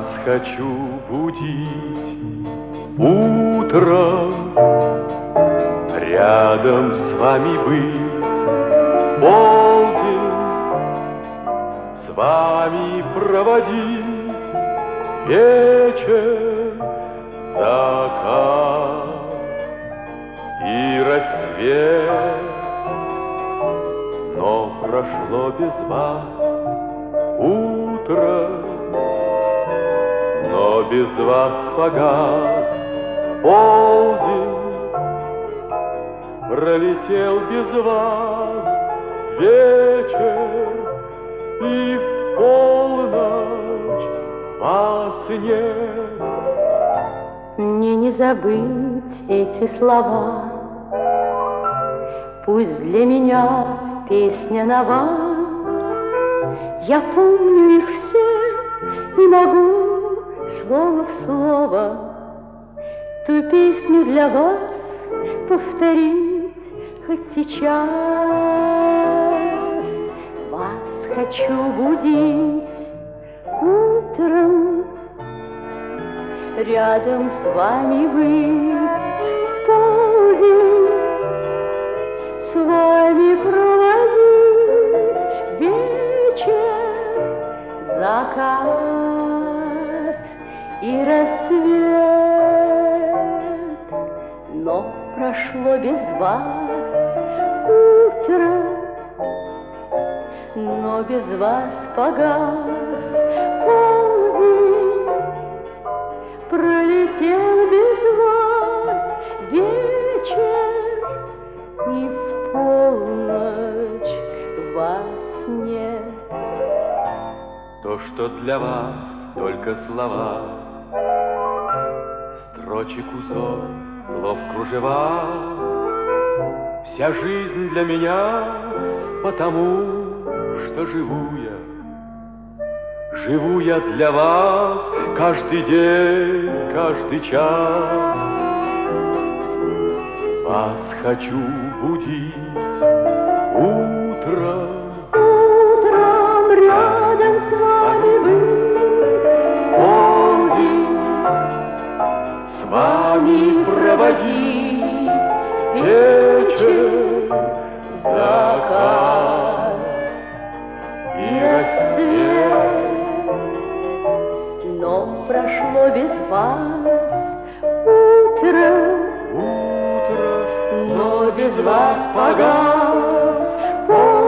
Вас хочу будить утром, рядом с вами быть в полдень, с вами проводить вечер, закат и рассвет. Но прошло без вас утро, но без вас погас полдень, пролетел без вас вечер, и в полночь вас нет. Мне не забыть эти слова, пусть для меня песня нова. Я помню их все и могу слово в слово ту песню для вас повторить хоть сейчас. Вас хочу будить утром, рядом с вами быть в полдень, с вами проводить вечер, закат и рассвет. Но прошло без вас утро, но без вас погас полдень, пролетел без вас вечер, и в полночь вас нет. То, что для вас только слова, строчек узор, слов кружева, вся жизнь для меня, потому что живу я для вас каждый день, каждый час. Вас хочу будить утром, рядом с вами быть в полдень, с вами проводить вечер, закат и рассвет. Но прошло без вас утро, но без вас погас